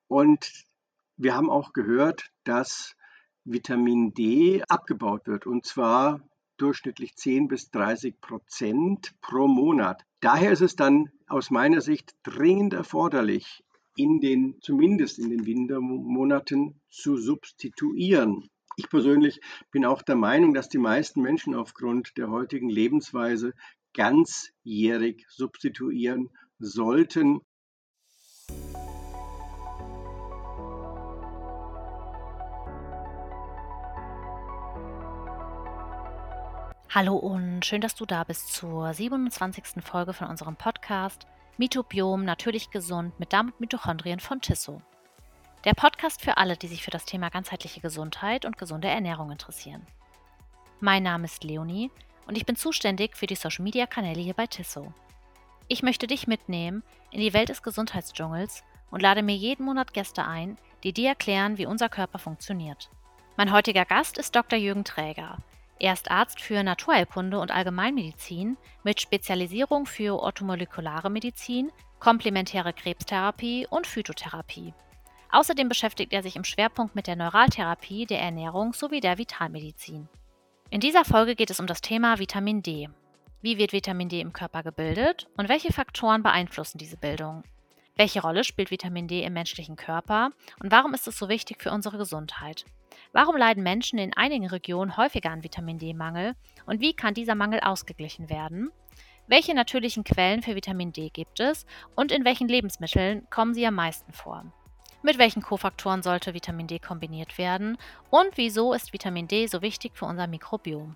Und wir haben auch gehört, dass Vitamin D abgebaut wird, und zwar durchschnittlich 10 bis 30% pro Monat. Daher ist es dann aus meiner Sicht dringend erforderlich, zumindest in den Wintermonaten zu substituieren. Ich persönlich bin auch der Meinung, dass die meisten Menschen aufgrund der heutigen Lebensweise ganzjährig substituieren sollten. Hallo und schön, dass du da bist zur 27. Folge von unserem Podcast Mitobiom natürlich gesund mit Darm und Mitochondrien von Tisso. Der Podcast für alle, die sich für das Thema ganzheitliche Gesundheit und gesunde Ernährung interessieren. Mein Name ist Leonie und ich bin zuständig für die Social Media Kanäle hier bei Tisso. Ich möchte dich mitnehmen in die Welt des Gesundheitsdschungels und lade mir jeden Monat Gäste ein, die dir erklären, wie unser Körper funktioniert. Mein heutiger Gast ist Dr. Jürgen Träger. Er ist Arzt für Naturheilkunde und Allgemeinmedizin mit Spezialisierung für orthomolekulare Medizin, komplementäre Krebstherapie und Phytotherapie. Außerdem beschäftigt er sich im Schwerpunkt mit der Neuraltherapie, der Ernährung sowie der Vitalmedizin. In dieser Folge geht es um das Thema Vitamin D. Wie wird Vitamin D im Körper gebildet und welche Faktoren beeinflussen diese Bildung? Welche Rolle spielt Vitamin D im menschlichen Körper und warum ist es so wichtig für unsere Gesundheit? Warum leiden Menschen in einigen Regionen häufiger an Vitamin D-Mangel und wie kann dieser Mangel ausgeglichen werden? Welche natürlichen Quellen für Vitamin D gibt es und in welchen Lebensmitteln kommen sie am meisten vor? Mit welchen Kofaktoren sollte Vitamin D kombiniert werden und wieso ist Vitamin D so wichtig für unser Mikrobiom?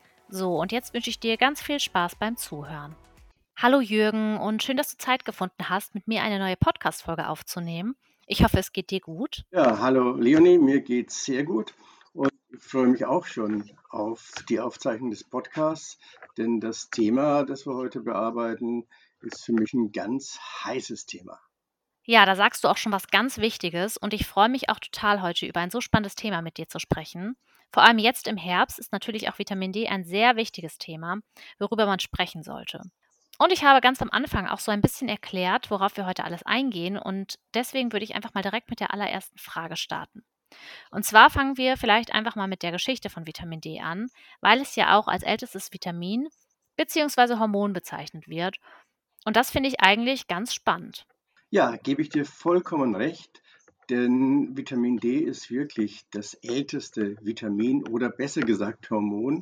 So, und jetzt wünsche ich dir ganz viel Spaß beim Zuhören. Hallo Jürgen und schön, dass du Zeit gefunden hast, mit mir eine neue Podcast-Folge aufzunehmen. Ich hoffe, es geht dir gut. Ja, hallo Leonie, mir geht's sehr gut und ich freue mich auch schon auf die Aufzeichnung des Podcasts, denn das Thema, das wir heute bearbeiten, ist für mich ein ganz heißes Thema. Ja, da sagst du auch schon was ganz Wichtiges und ich freue mich auch total, heute über ein so spannendes Thema mit dir zu sprechen. Vor allem jetzt im Herbst ist natürlich auch Vitamin D ein sehr wichtiges Thema, worüber man sprechen sollte. Und ich habe ganz am Anfang auch so ein bisschen erklärt, worauf wir heute alles eingehen und deswegen würde ich einfach mal direkt mit der allerersten Frage starten. Und zwar fangen wir vielleicht einfach mal mit der Geschichte von Vitamin D an, weil es ja auch als ältestes Vitamin bzw. Hormon bezeichnet wird. Und das finde ich eigentlich ganz spannend. Ja, gebe ich dir vollkommen recht, denn Vitamin D ist wirklich das älteste Vitamin oder besser gesagt Hormon,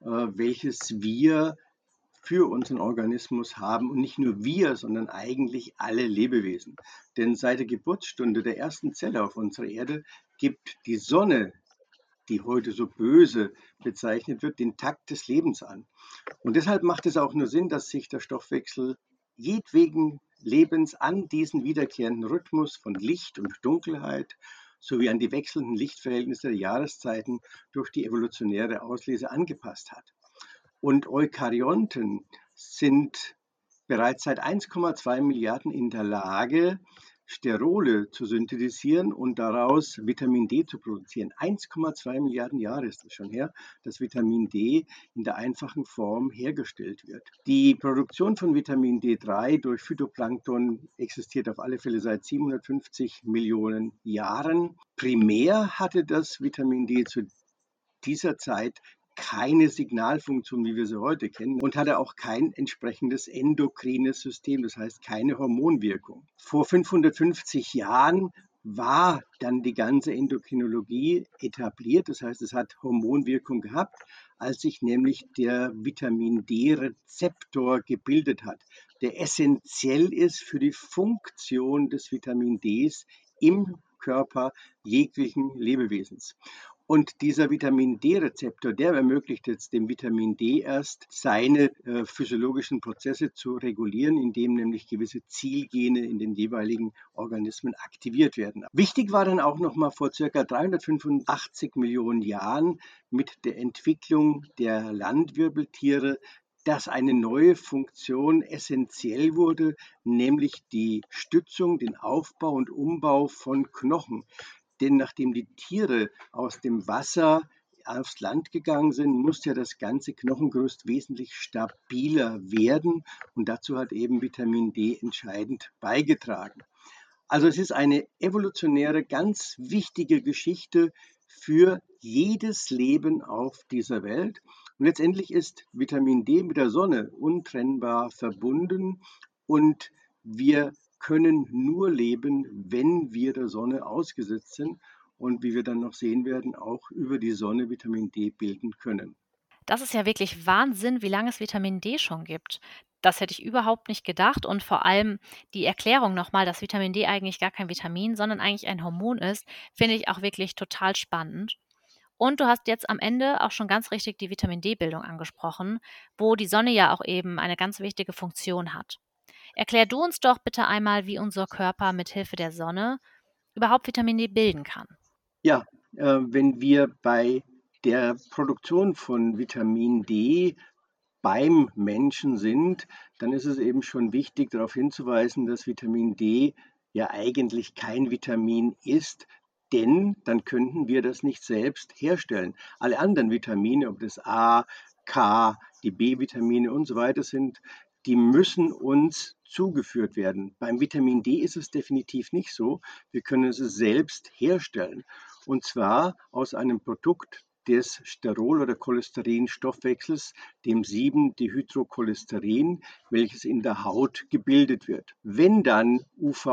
welches wir für unseren Organismus haben und nicht nur wir, sondern eigentlich alle Lebewesen. Denn seit der Geburtsstunde der ersten Zelle auf unserer Erde gibt die Sonne, die heute so böse bezeichnet wird, den Takt des Lebens an. Und deshalb macht es auch nur Sinn, dass sich der Stoffwechsel jedwegen Lebens an diesen wiederkehrenden Rhythmus von Licht und Dunkelheit sowie an die wechselnden Lichtverhältnisse der Jahreszeiten durch die evolutionäre Auslese angepasst hat. Und Eukaryonten sind bereits seit 1,2 Milliarden in der Lage, Sterole zu synthetisieren und daraus Vitamin D zu produzieren. 1,2 Milliarden Jahre ist es schon her, dass Vitamin D in der einfachen Form hergestellt wird. Die Produktion von Vitamin D3 durch Phytoplankton existiert auf alle Fälle seit 750 Millionen Jahren. Primär hatte das Vitamin D zu dieser Zeit keine Signalfunktion, wie wir sie heute kennen, und hatte auch kein entsprechendes endokrines System, das heißt keine Hormonwirkung. Vor 550 Jahren war dann die ganze Endokrinologie etabliert, das heißt, es hat Hormonwirkung gehabt, als sich nämlich der Vitamin D-Rezeptor gebildet hat, der essentiell ist für die Funktion des Vitamin Ds im Körper jeglichen Lebewesens. Und dieser Vitamin D-Rezeptor, der ermöglicht jetzt dem Vitamin D erst, seine physiologischen Prozesse zu regulieren, indem nämlich gewisse Zielgene in den jeweiligen Organismen aktiviert werden. Wichtig war dann auch noch mal vor ca. 385 Millionen Jahren mit der Entwicklung der Landwirbeltiere, dass eine neue Funktion essentiell wurde, nämlich die Stützung, den Aufbau und Umbau von Knochen. Denn nachdem die Tiere aus dem Wasser aufs Land gegangen sind, muss ja das ganze Knochengerüst wesentlich stabiler werden. Und dazu hat eben Vitamin D entscheidend beigetragen. Also es ist eine evolutionäre, ganz wichtige Geschichte für jedes Leben auf dieser Welt. Und letztendlich ist Vitamin D mit der Sonne untrennbar verbunden und wir können nur leben, wenn wir der Sonne ausgesetzt sind und wie wir dann noch sehen werden, auch über die Sonne Vitamin D bilden können. Das ist ja wirklich Wahnsinn, wie lange es Vitamin D schon gibt. Das hätte ich überhaupt nicht gedacht und vor allem die Erklärung nochmal, dass Vitamin D eigentlich gar kein Vitamin, sondern eigentlich ein Hormon ist, finde ich auch wirklich total spannend. Und du hast jetzt am Ende auch schon ganz richtig die Vitamin D-Bildung angesprochen, wo die Sonne ja auch eben eine ganz wichtige Funktion hat. Erklär du uns doch bitte einmal, wie unser Körper mit Hilfe der Sonne überhaupt Vitamin D bilden kann. Ja, wenn wir bei der Produktion von Vitamin D beim Menschen sind, dann ist es eben schon wichtig, darauf hinzuweisen, dass Vitamin D ja eigentlich kein Vitamin ist, denn dann könnten wir das nicht selbst herstellen. Alle anderen Vitamine, ob das A, K, die B-Vitamine und so weiter sind, die müssen uns zugeführt werden. Beim Vitamin D ist es definitiv nicht so. Wir können es selbst herstellen. Und zwar aus einem Produkt des Sterol- oder Cholesterinstoffwechsels, dem 7-Dehydrocholesterin, welches in der Haut gebildet wird. Wenn dann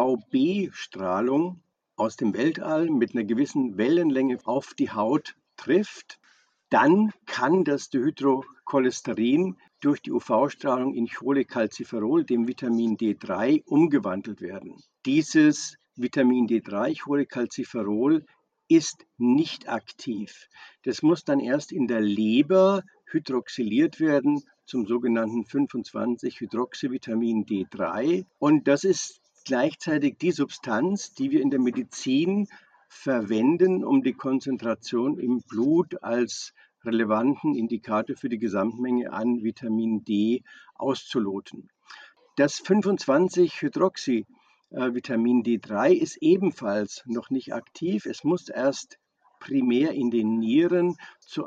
UVB-Strahlung aus dem Weltall mit einer gewissen Wellenlänge auf die Haut trifft, dann kann das Dehydrocholesterin durch die UV-Strahlung in Cholecalciferol, dem Vitamin D3, umgewandelt werden. Dieses Vitamin D3, Cholecalciferol, ist nicht aktiv. Das muss dann erst in der Leber hydroxyliert werden zum sogenannten 25-Hydroxyvitamin D3. Und das ist gleichzeitig die Substanz, die wir in der Medizin verwenden, um die Konzentration im Blut als relevanten Indikator für die Gesamtmenge an Vitamin D auszuloten. Das 25-Hydroxy-Vitamin D3 ist ebenfalls noch nicht aktiv. Es muss erst primär in den Nieren zu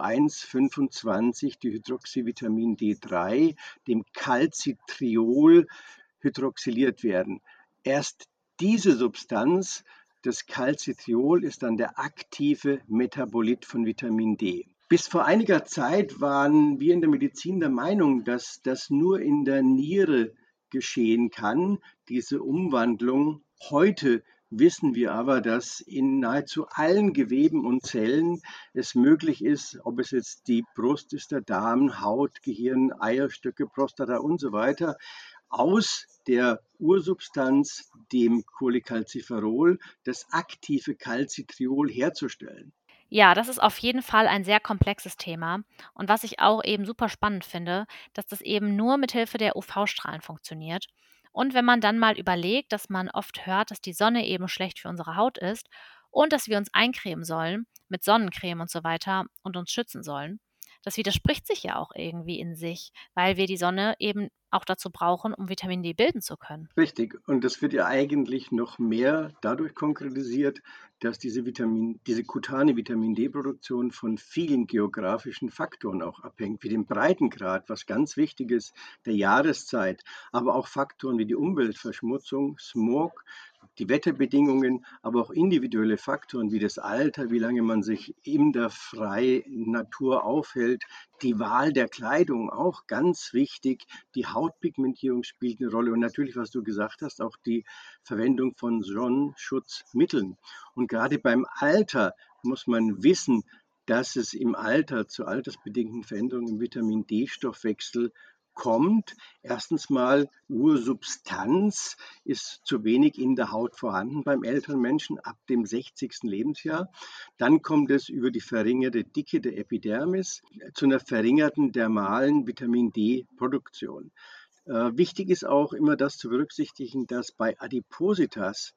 1,25-Dihydroxyvitamin D3, dem Calcitriol, hydroxyliert werden. Erst diese Substanz, das Calcitriol, ist dann der aktive Metabolit von Vitamin D. Bis vor einiger Zeit waren wir in der Medizin der Meinung, dass das nur in der Niere geschehen kann, diese Umwandlung. Heute wissen wir aber, dass in nahezu allen Geweben und Zellen es möglich ist, ob es jetzt die Brust ist, der Darm, Haut, Gehirn, Eierstöcke, Prostata und so weiter, aus der Ursubstanz, dem Cholecalciferol, das aktive Calcitriol herzustellen. Ja, das ist auf jeden Fall ein sehr komplexes Thema. Und was ich auch eben super spannend finde, dass das eben nur mit Hilfe der UV-Strahlen funktioniert. Und wenn man dann mal überlegt, dass man oft hört, dass die Sonne eben schlecht für unsere Haut ist und dass wir uns eincremen sollen mit Sonnencreme und so weiter und uns schützen sollen, das widerspricht sich ja auch irgendwie in sich, weil wir die Sonne eben auch dazu brauchen, um Vitamin D bilden zu können. Richtig. Und das wird ja eigentlich noch mehr dadurch konkretisiert, dass diese kutane Vitamin D-Produktion von vielen geografischen Faktoren auch abhängt, wie dem Breitengrad, was ganz wichtig ist, der Jahreszeit, aber auch Faktoren wie die Umweltverschmutzung, Smog, die Wetterbedingungen, aber auch individuelle Faktoren wie das Alter, wie lange man sich in der freien Natur aufhält, die Wahl der Kleidung, auch ganz wichtig, die Hautpigmentierung spielt eine Rolle und natürlich, was du gesagt hast, auch die Verwendung von Sonnenschutzmitteln. Und gerade beim Alter muss man wissen, dass es im Alter zu altersbedingten Veränderungen im Vitamin D-Stoffwechsel kommt. Erstens mal, Ursubstanz ist zu wenig in der Haut vorhanden beim älteren Menschen ab dem 60. Lebensjahr. Dann kommt es über die verringerte Dicke der Epidermis zu einer verringerten dermalen Vitamin D-Produktion. Wichtig ist auch immer das zu berücksichtigen, dass bei Adipositas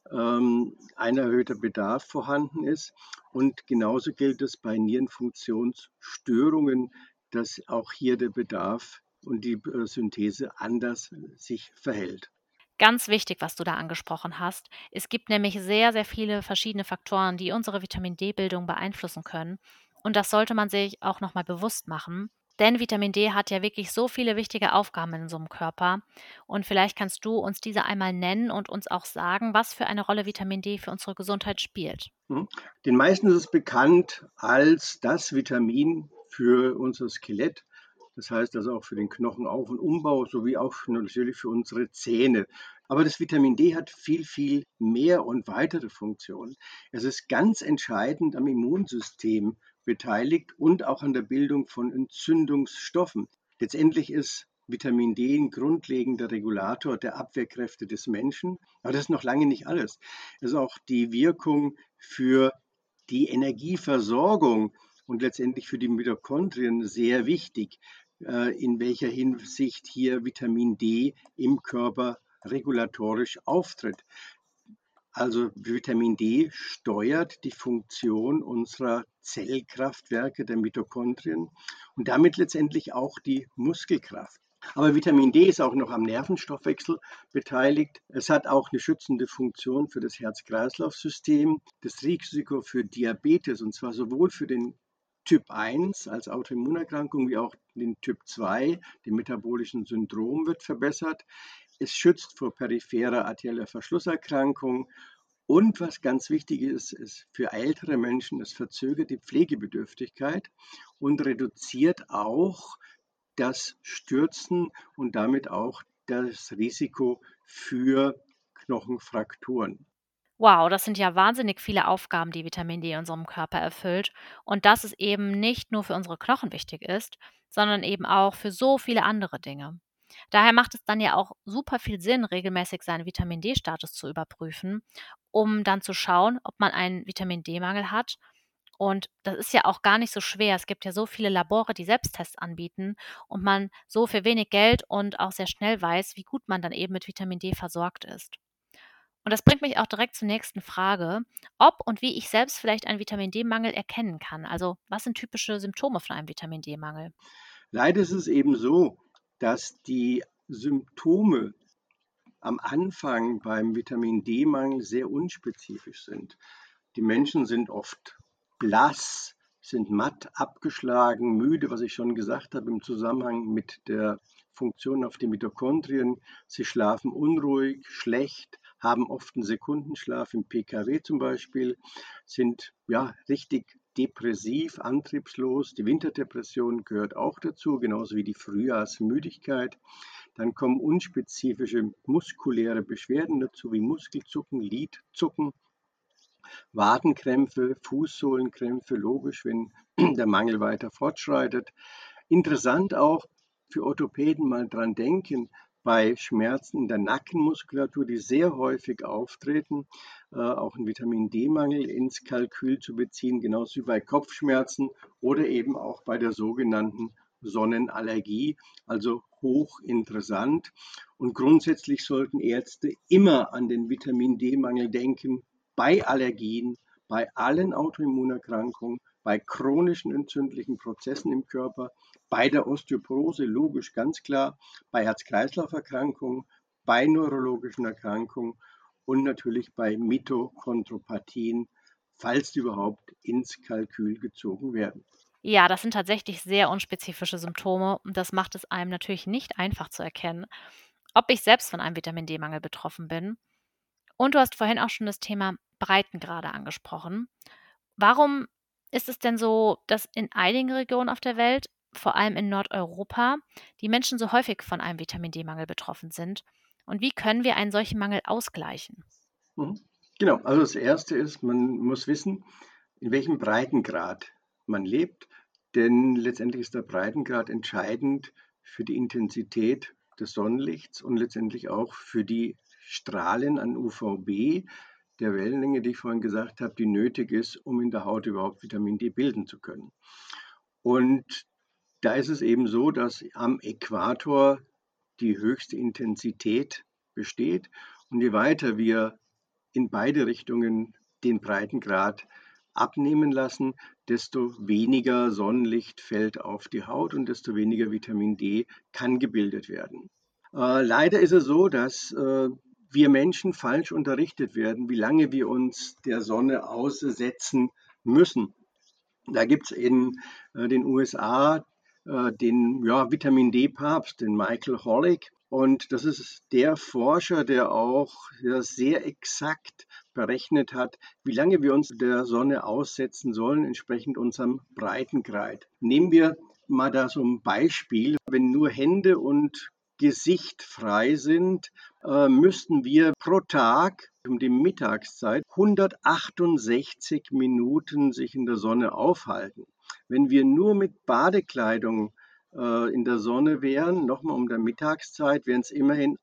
ein erhöhter Bedarf vorhanden ist. Und genauso gilt es bei Nierenfunktionsstörungen, dass auch hier der Bedarf und die Synthese anders sich verhält. Ganz wichtig, was du da angesprochen hast. Es gibt nämlich sehr, sehr viele verschiedene Faktoren, die unsere Vitamin D-Bildung beeinflussen können. Und das sollte man sich auch nochmal bewusst machen. Denn Vitamin D hat ja wirklich so viele wichtige Aufgaben in unserem Körper. Und vielleicht kannst du uns diese einmal nennen und uns auch sagen, was für eine Rolle Vitamin D für unsere Gesundheit spielt. Mhm. Den meisten ist es bekannt als das Vitamin für unser Skelett. Das heißt also auch für den Knochenauf- und Umbau sowie auch natürlich für unsere Zähne. Aber das Vitamin D hat viel, viel mehr und weitere Funktionen. Es ist ganz entscheidend am Immunsystem beteiligt und auch an der Bildung von Entzündungsstoffen. Letztendlich ist Vitamin D ein grundlegender Regulator der Abwehrkräfte des Menschen. Aber das ist noch lange nicht alles. Es ist auch die Wirkung für die Energieversorgung und letztendlich für die Mitochondrien sehr wichtig, in welcher Hinsicht hier Vitamin D im Körper regulatorisch auftritt. Also Vitamin D steuert die Funktion unserer Zellkraftwerke der Mitochondrien und damit letztendlich auch die Muskelkraft. Aber Vitamin D ist auch noch am Nervenstoffwechsel beteiligt. Es hat auch eine schützende Funktion für das Herz-Kreislauf-System, das Risiko für Diabetes, und zwar sowohl für den Typ 1 als Autoimmunerkrankung wie auch den Typ 2, dem metabolischen Syndrom, wird verbessert. Es schützt vor peripherer arterieller Verschlusserkrankung. Und was ganz wichtig ist für ältere Menschen, es verzögert die Pflegebedürftigkeit und reduziert auch das Stürzen und damit auch das Risiko für Knochenfrakturen. Wow, das sind ja wahnsinnig viele Aufgaben, die Vitamin D in unserem Körper erfüllt. Und dass es eben nicht nur für unsere Knochen wichtig ist, sondern eben auch für so viele andere Dinge. Daher macht es dann ja auch super viel Sinn, regelmäßig seinen Vitamin D-Status zu überprüfen, um dann zu schauen, ob man einen Vitamin D-Mangel hat. Und das ist ja auch gar nicht so schwer. Es gibt ja so viele Labore, die Selbsttests anbieten und man so für wenig Geld und auch sehr schnell weiß, wie gut man dann eben mit Vitamin D versorgt ist. Und das bringt mich auch direkt zur nächsten Frage, ob und wie ich selbst vielleicht einen Vitamin D-Mangel erkennen kann. Also, was sind typische Symptome von einem Vitamin D-Mangel? Leider ist es eben so, dass die Symptome am Anfang beim Vitamin D-Mangel sehr unspezifisch sind. Die Menschen sind oft blass, sind matt, abgeschlagen, müde, was ich schon gesagt habe im Zusammenhang mit der Funktion auf die Mitochondrien. Sie schlafen unruhig, schlecht, haben oft einen Sekundenschlaf im PKW zum Beispiel, sind ja richtig depressiv, antriebslos. Die Winterdepression gehört auch dazu, genauso wie die Frühjahrsmüdigkeit. Dann kommen unspezifische muskuläre Beschwerden dazu, wie Muskelzucken, Lidzucken, Wadenkrämpfe, Fußsohlenkrämpfe, logisch, wenn der Mangel weiter fortschreitet. Interessant auch für Orthopäden mal dran denken, bei Schmerzen in der Nackenmuskulatur, die sehr häufig auftreten, auch einen Vitamin D-Mangel ins Kalkül zu beziehen, genauso wie bei Kopfschmerzen oder eben auch bei der sogenannten Sonnenallergie, also hochinteressant. Und grundsätzlich sollten Ärzte immer an den Vitamin D-Mangel denken, bei Allergien, bei allen Autoimmunerkrankungen, bei chronischen entzündlichen Prozessen im Körper, bei der Osteoporose, logisch ganz klar, bei Herz-Kreislauf-Erkrankungen, bei neurologischen Erkrankungen und natürlich bei Mitochondropathien, falls die überhaupt ins Kalkül gezogen werden. Ja, das sind tatsächlich sehr unspezifische Symptome und das macht es einem natürlich nicht einfach zu erkennen, ob ich selbst von einem Vitamin D-Mangel betroffen bin. Und du hast vorhin auch schon das Thema Breitengrade angesprochen. Warum ist es denn so, dass in einigen Regionen auf der Welt, vor allem in Nordeuropa, die Menschen so häufig von einem Vitamin D-Mangel betroffen sind? Und wie können wir einen solchen Mangel ausgleichen? Mhm. Genau, also das Erste ist, man muss wissen, in welchem Breitengrad man lebt, denn letztendlich ist der Breitengrad entscheidend für die Intensität des Sonnenlichts und letztendlich auch für die Strahlen an UVB, der Wellenlänge, die ich vorhin gesagt habe, die nötig ist, um in der Haut überhaupt Vitamin D bilden zu können. Und da ist es eben so, dass am Äquator die höchste Intensität besteht und je weiter wir in beide Richtungen den Breitengrad abnehmen lassen, desto weniger Sonnenlicht fällt auf die Haut und desto weniger Vitamin D kann gebildet werden. Leider ist es so, dass wir Menschen falsch unterrichtet werden, wie lange wir uns der Sonne aussetzen müssen. Da gibt es in den USA den Vitamin D-Papst, den Michael Holick. Und das ist der Forscher, der auch sehr exakt berechnet hat, wie lange wir uns der Sonne aussetzen sollen, entsprechend unserem Breitengrad. Nehmen wir mal da so ein Beispiel. Wenn nur Hände und Gesicht frei sind, müssten wir pro Tag um die Mittagszeit 168 Minuten sich in der Sonne aufhalten. Wenn wir nur mit Badekleidung in der Sonne wären, nochmal um der Mittagszeit, wären es immerhin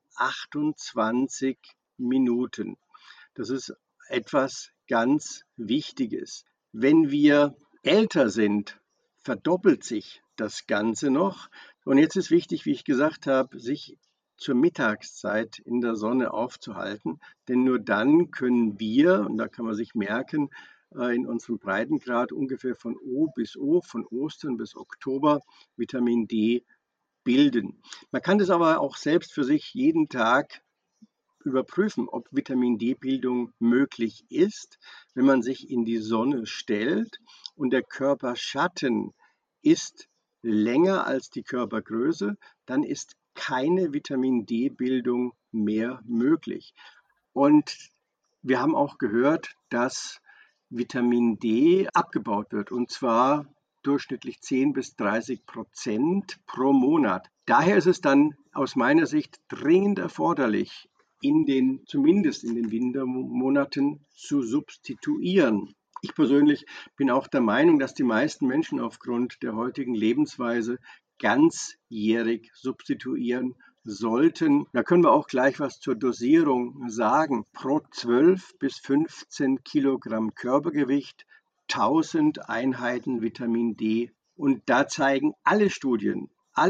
28 Minuten. Das ist etwas ganz Wichtiges. Wenn wir älter sind, verdoppelt sich das Ganze noch. Und jetzt ist wichtig, wie ich gesagt habe, sich zur Mittagszeit in der Sonne aufzuhalten, denn nur dann können wir, und da kann man sich merken, in unserem Breitengrad ungefähr von O bis O, von Ostern bis Oktober, Vitamin D bilden. Man kann das aber auch selbst für sich jeden Tag überprüfen, ob Vitamin D-Bildung möglich ist, wenn man sich in die Sonne stellt und der Körperschatten ist länger als die Körpergröße, dann ist keine Vitamin D-Bildung mehr möglich. Und wir haben auch gehört, dass Vitamin D abgebaut wird, und zwar durchschnittlich 10 bis 30% pro Monat. Daher ist es dann aus meiner Sicht dringend erforderlich, zumindest in den Wintermonaten zu substituieren. Ich persönlich bin auch der Meinung, dass die meisten Menschen aufgrund der heutigen Lebensweise ganzjährig substituieren sollten. Da können wir auch gleich was zur Dosierung sagen. Pro 12 bis 15 Kilogramm Körpergewicht 1000 Einheiten Vitamin D. Und da zeigen alle Studien,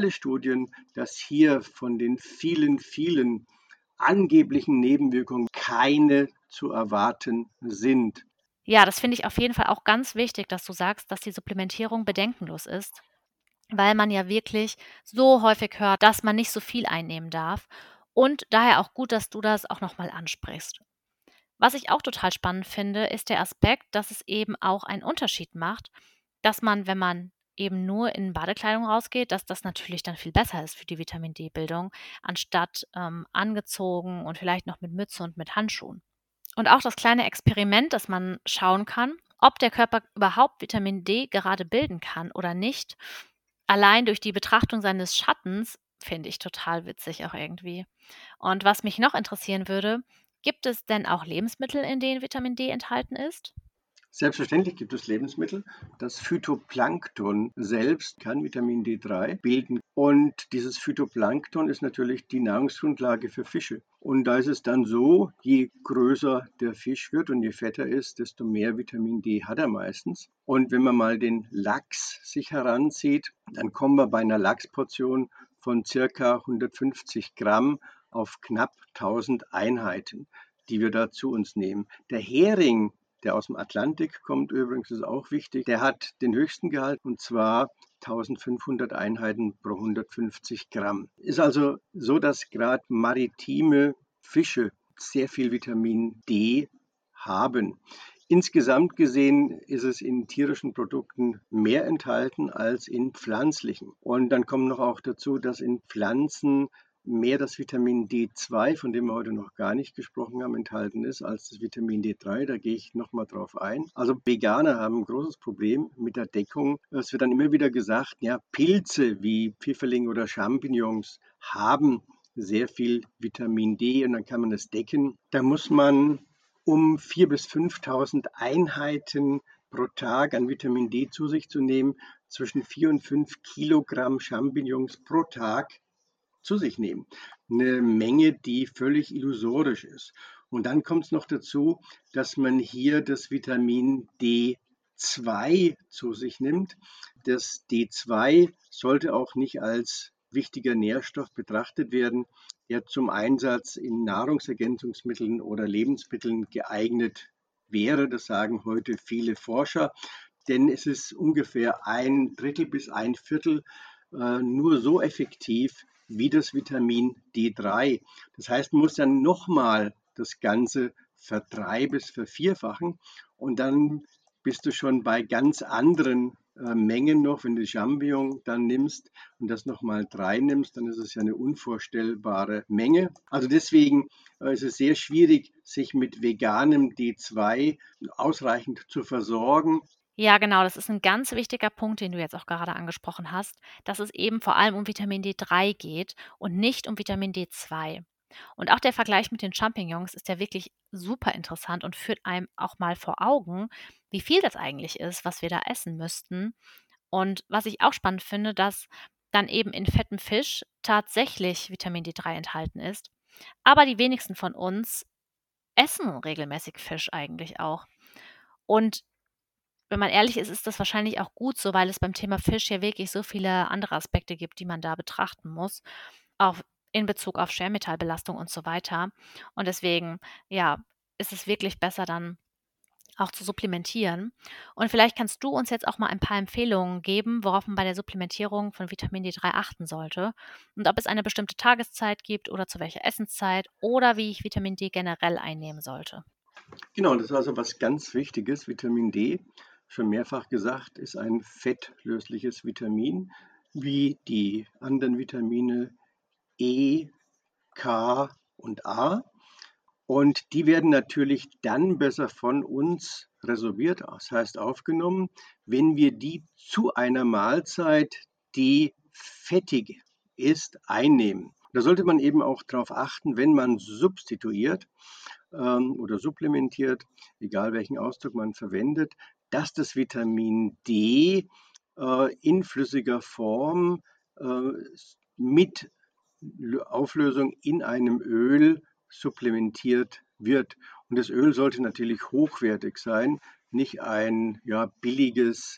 dass hier von den vielen angeblichen Nebenwirkungen keine zu erwarten sind. Ja, das finde ich auf jeden Fall auch ganz wichtig, dass du sagst, dass die Supplementierung bedenkenlos ist, weil man ja wirklich so häufig hört, dass man nicht so viel einnehmen darf. Und daher auch gut, dass du das auch nochmal ansprichst. Was ich auch total spannend finde, ist der Aspekt, dass es eben auch einen Unterschied macht, dass man, wenn man eben nur in Badekleidung rausgeht, dass das natürlich dann viel besser ist für die Vitamin D-Bildung, anstatt angezogen und vielleicht noch mit Mütze und mit Handschuhen. Und auch das kleine Experiment, dass man schauen kann, ob der Körper überhaupt Vitamin D gerade bilden kann oder nicht, allein durch die Betrachtung seines Schattens, finde ich total witzig auch irgendwie. Und was mich noch interessieren würde, gibt es denn auch Lebensmittel, in denen Vitamin D enthalten ist? Selbstverständlich gibt es Lebensmittel. Das Phytoplankton selbst kann Vitamin D3 bilden. Und dieses Phytoplankton ist natürlich die Nahrungsgrundlage für Fische. Und da ist es dann so, je größer der Fisch wird und je fetter ist, desto mehr Vitamin D hat er meistens. Und wenn man mal den Lachs sich heranzieht, dann kommen wir bei einer Lachsportion von circa 150 Gramm auf knapp 1000 Einheiten, die wir da zu uns nehmen. Der Hering, der aus dem Atlantik kommt übrigens, ist auch wichtig, der hat den höchsten Gehalt, und zwar 1500 Einheiten pro 150 Gramm. Ist also so, dass gerade maritime Fische sehr viel Vitamin D haben. Insgesamt gesehen ist es in tierischen Produkten mehr enthalten als in pflanzlichen. Und dann kommt noch auch dazu, dass in Pflanzen mehr das Vitamin D2, von dem wir heute noch gar nicht gesprochen haben, enthalten ist, als das Vitamin D3. Da gehe ich nochmal drauf ein. Also Veganer haben ein großes Problem mit der Deckung. Es wird dann immer wieder gesagt, ja, Pilze wie Pfifferling oder Champignons haben sehr viel Vitamin D und dann kann man es decken. Da muss man, um 4.000 bis 5.000 Einheiten pro Tag an Vitamin D zu sich zu nehmen, zwischen 4 und 5 Kilogramm Champignons pro Tag zu sich nehmen. Eine Menge, die völlig illusorisch ist. Und dann kommt es noch dazu, dass man hier das Vitamin D2 zu sich nimmt. Das D2 sollte auch nicht als wichtiger Nährstoff betrachtet werden, der zum Einsatz in Nahrungsergänzungsmitteln oder Lebensmitteln geeignet wäre. Das sagen heute viele Forscher, denn es ist ungefähr ein Drittel bis ein Viertel nur so effektiv wie das Vitamin D3. Das heißt, man muss dann nochmal das Ganze verdrei- bis vervierfachen und dann bist du schon bei ganz anderen Mengen noch. Wenn du Champignon dann nimmst und das nochmal 3 nimmst, dann ist es ja eine unvorstellbare Menge. Also deswegen ist es sehr schwierig, sich mit veganem D2 ausreichend zu versorgen. Ja, genau, das ist ein ganz wichtiger Punkt, den du jetzt auch gerade angesprochen hast, dass es eben vor allem um Vitamin D3 geht und nicht um Vitamin D2. Und auch der Vergleich mit den Champignons ist ja wirklich super interessant und führt einem auch mal vor Augen, wie viel das eigentlich ist, was wir da essen müssten. Und was ich auch spannend finde, dass dann eben in fettem Fisch tatsächlich Vitamin D3 enthalten ist, aber die wenigsten von uns essen regelmäßig Fisch eigentlich auch. Und wenn man ehrlich ist, ist das wahrscheinlich auch gut so, weil es beim Thema Fisch ja wirklich so viele andere Aspekte gibt, die man da betrachten muss, auch in Bezug auf Schwermetallbelastung und so weiter. Und deswegen, ja, ist es wirklich besser dann auch zu supplementieren. Und vielleicht kannst du uns jetzt auch mal ein paar Empfehlungen geben, worauf man bei der Supplementierung von Vitamin D3 achten sollte und ob es eine bestimmte Tageszeit gibt oder zu welcher Essenszeit oder wie ich Vitamin D generell einnehmen sollte. Genau, das ist also was ganz Wichtiges. Vitamin D, schon mehrfach gesagt, ist ein fettlösliches Vitamin, wie die anderen Vitamine E, K und A. Und die werden natürlich dann besser von uns resorbiert, das heißt aufgenommen, wenn wir die zu einer Mahlzeit, die fettig ist, einnehmen. Da sollte man eben auch darauf achten, wenn man substituiert oder supplementiert, egal welchen Ausdruck man verwendet, dass das Vitamin D in flüssiger Form äh, mit Auflösung in einem Öl supplementiert wird. Und das Öl sollte natürlich hochwertig sein, nicht ein billiges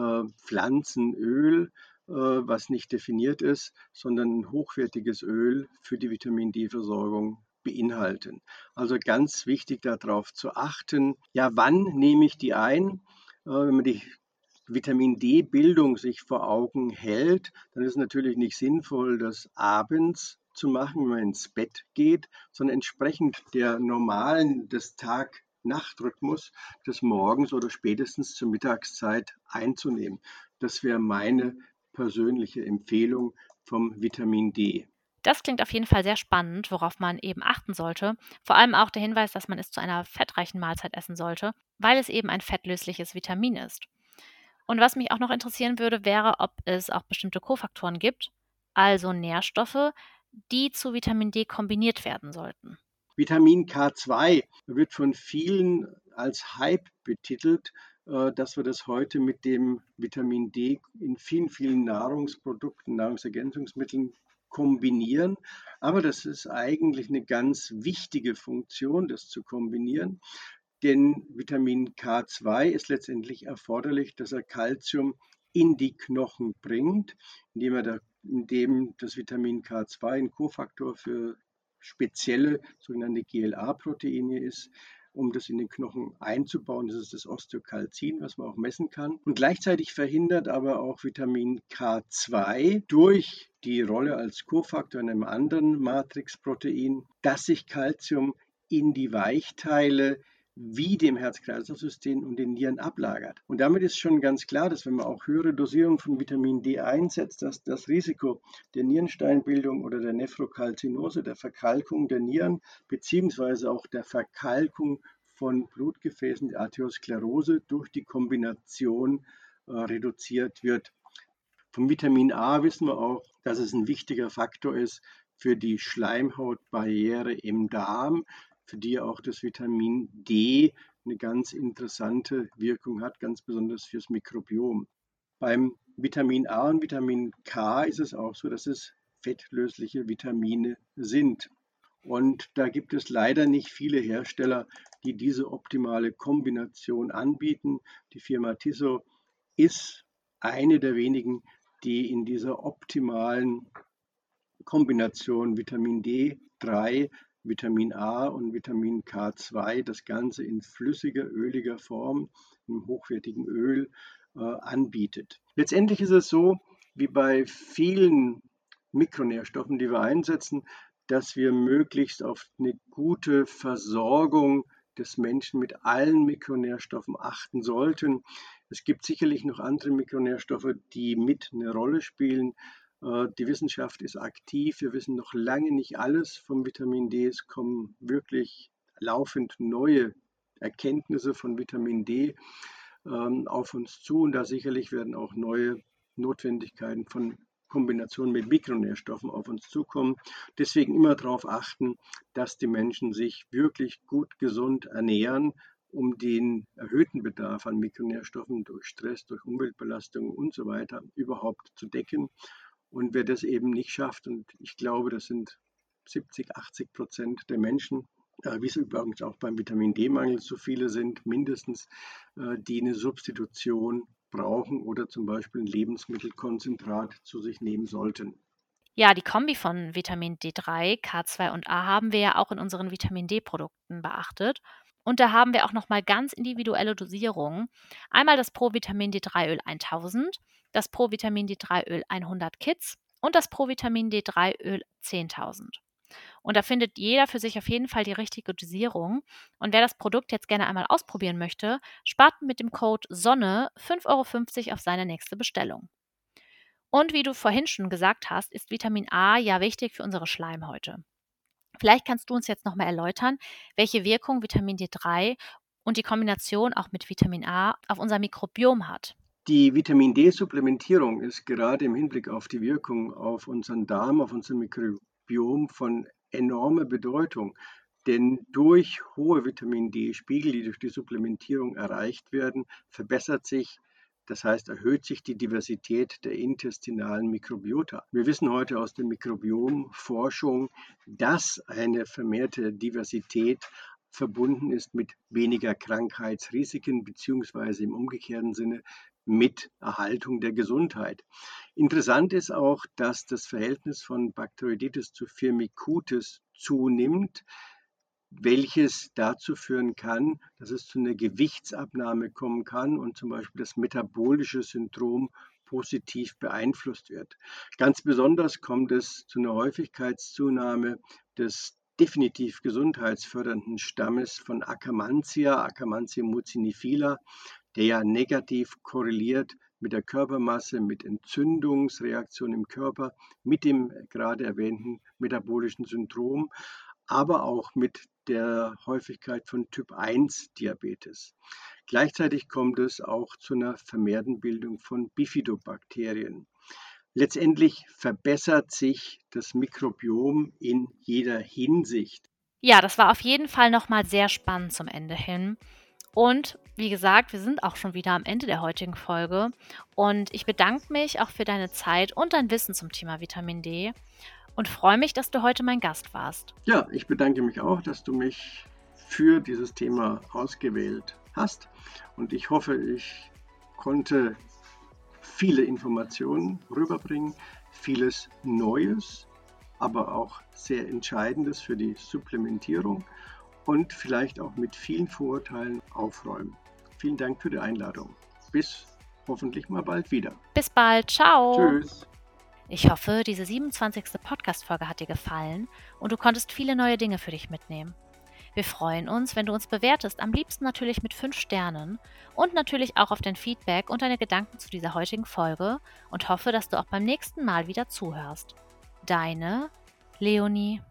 Pflanzenöl, was nicht definiert ist, sondern ein hochwertiges Öl für die Vitamin D-Versorgung beinhalten. Also ganz wichtig darauf zu achten, ja, wann nehme ich die ein? Wenn man die Vitamin D-Bildung sich vor Augen hält, dann ist es natürlich nicht sinnvoll, das abends zu machen, wenn man ins Bett geht, sondern entsprechend der normalen des Tag-Nacht-Rhythmus des Morgens oder spätestens zur Mittagszeit einzunehmen. Das wäre meine persönliche Empfehlung vom Vitamin D. Das klingt auf jeden Fall sehr spannend, worauf man eben achten sollte. Vor allem auch der Hinweis, dass man es zu einer fettreichen Mahlzeit essen sollte, weil es eben ein fettlösliches Vitamin ist. Und was mich auch noch interessieren würde, wäre, ob es auch bestimmte Kofaktoren gibt, also Nährstoffe, die zu Vitamin D kombiniert werden sollten. Vitamin K2 wird von vielen als Hype betitelt, dass wir das heute mit dem Vitamin D in vielen, vielen Nahrungsprodukten, Nahrungsergänzungsmitteln kombinieren. Aber das ist eigentlich eine ganz wichtige Funktion, das zu kombinieren. Denn Vitamin K2 ist letztendlich erforderlich, dass er Calcium in die Knochen bringt, indem das Vitamin K2 ein Kofaktor für spezielle sogenannte GLA-Proteine ist, um das in den Knochen einzubauen. Das ist das Osteokalzin, was man auch messen kann. Und gleichzeitig verhindert aber auch Vitamin K2 durch die Rolle als Kofaktor in einem anderen Matrixprotein, dass sich Calcium in die Weichteile wie dem Herz-Kreislauf-System und den Nieren ablagert. Und damit ist schon ganz klar, dass wenn man auch höhere Dosierungen von Vitamin D einsetzt, dass das Risiko der Nierensteinbildung oder der Nephrokalzinose, der Verkalkung der Nieren, beziehungsweise auch der Verkalkung von Blutgefäßen, der Arteriosklerose durch die Kombination reduziert wird. Vom Vitamin A wissen wir auch, dass es ein wichtiger Faktor ist für die Schleimhautbarriere im Darm, für die auch das Vitamin D eine ganz interessante Wirkung hat, ganz besonders fürs Mikrobiom. Beim Vitamin A und Vitamin K ist es auch so, dass es fettlösliche Vitamine sind. Und da gibt es leider nicht viele Hersteller, die diese optimale Kombination anbieten. Die Firma Tissot ist eine der wenigen, die in dieser optimalen Kombination Vitamin D3, Vitamin A und Vitamin K2 das Ganze in flüssiger, öliger Form, einem hochwertigen Öl anbietet. Letztendlich ist es so, wie bei vielen Mikronährstoffen, die wir einsetzen, dass wir möglichst auf eine gute Versorgung des Menschen mit allen Mikronährstoffen achten sollten. Es gibt sicherlich noch andere Mikronährstoffe, die mit eine Rolle spielen. Die Wissenschaft ist aktiv. Wir wissen noch lange nicht alles vom Vitamin D. Es kommen wirklich laufend neue Erkenntnisse von Vitamin D auf uns zu. Und da sicherlich werden auch neue Notwendigkeiten von Kombination mit Mikronährstoffen auf uns zukommen. Deswegen immer darauf achten, dass die Menschen sich wirklich gut gesund ernähren, um den erhöhten Bedarf an Mikronährstoffen durch Stress, durch Umweltbelastung und so weiter überhaupt zu decken. Und wer das eben nicht schafft, und ich glaube, das sind 70-80% der Menschen, wie es übrigens auch beim Vitamin D-Mangel so viele sind, mindestens, die eine Substitution brauchen oder zum Beispiel ein Lebensmittelkonzentrat zu sich nehmen sollten. Ja, die Kombi von Vitamin D3, K2 und A haben wir ja auch in unseren Vitamin D-Produkten beachtet. Und da haben wir auch nochmal ganz individuelle Dosierungen. Einmal das Pro-Vitamin D3-Öl 1000, das Pro-Vitamin D3-Öl 100 Kids und das Pro-Vitamin D3-Öl 10.000. Und da findet jeder für sich auf jeden Fall die richtige Dosierung. Und wer das Produkt jetzt gerne einmal ausprobieren möchte, spart mit dem Code SONNE 5,50 € auf seine nächste Bestellung. Und wie du vorhin schon gesagt hast, ist Vitamin A ja wichtig für unsere Schleimhäute. Vielleicht kannst du uns jetzt nochmal erläutern, welche Wirkung Vitamin D3 und die Kombination auch mit Vitamin A auf unser Mikrobiom hat. Die Vitamin D-Supplementierung ist gerade im Hinblick auf die Wirkung auf unseren Darm, auf unser Mikrobiom von enormer Bedeutung. Denn durch hohe Vitamin D-Spiegel, die durch die Supplementierung erreicht werden, verbessert sich, das heißt erhöht sich die Diversität der intestinalen Mikrobiota. Wir wissen heute aus der Mikrobiomforschung, dass eine vermehrte Diversität verbunden ist mit weniger Krankheitsrisiken beziehungsweise im umgekehrten Sinne mit Erhaltung der Gesundheit. Interessant ist auch, dass das Verhältnis von Bakteroidetes zu Firmicutes zunimmt, welches dazu führen kann, dass es zu einer Gewichtsabnahme kommen kann und zum Beispiel das metabolische Syndrom positiv beeinflusst wird. Ganz besonders kommt es zu einer Häufigkeitszunahme des definitiv gesundheitsfördernden Stammes von Akkermansia, Akkermansia mucinifila, der ja negativ korreliert mit der Körpermasse, mit Entzündungsreaktionen im Körper, mit dem gerade erwähnten metabolischen Syndrom, aber auch mit der Häufigkeit von Typ-1-Diabetes. Gleichzeitig kommt es auch zu einer vermehrten Bildung von Bifidobakterien. Letztendlich verbessert sich das Mikrobiom in jeder Hinsicht. Ja, das war auf jeden Fall nochmal sehr spannend zum Ende hin. Und wie gesagt, wir sind auch schon wieder am Ende der heutigen Folge. Und ich bedanke mich auch für deine Zeit und dein Wissen zum Thema Vitamin D und freue mich, dass du heute mein Gast warst. Ja, ich bedanke mich auch, dass du mich für dieses Thema ausgewählt hast. Und ich hoffe, ich konnte viele Informationen rüberbringen, vieles Neues, aber auch sehr Entscheidendes für die Supplementierung und vielleicht auch mit vielen Vorurteilen aufräumen. Vielen Dank für die Einladung. Bis hoffentlich mal bald wieder. Bis bald. Ciao. Tschüss. Ich hoffe, diese 27. Podcast-Folge hat dir gefallen und du konntest viele neue Dinge für dich mitnehmen. Wir freuen uns, wenn du uns bewertest, am liebsten natürlich mit 5 Sternen und natürlich auch auf dein Feedback und deine Gedanken zu dieser heutigen Folge und hoffe, dass du auch beim nächsten Mal wieder zuhörst. Deine Leonie.